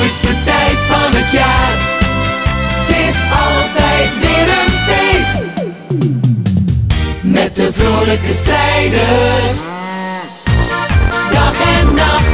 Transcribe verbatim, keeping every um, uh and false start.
mooiste tijd van het jaar. Het is altijd weer een feest. Met de vrolijke strijders. Dag en nacht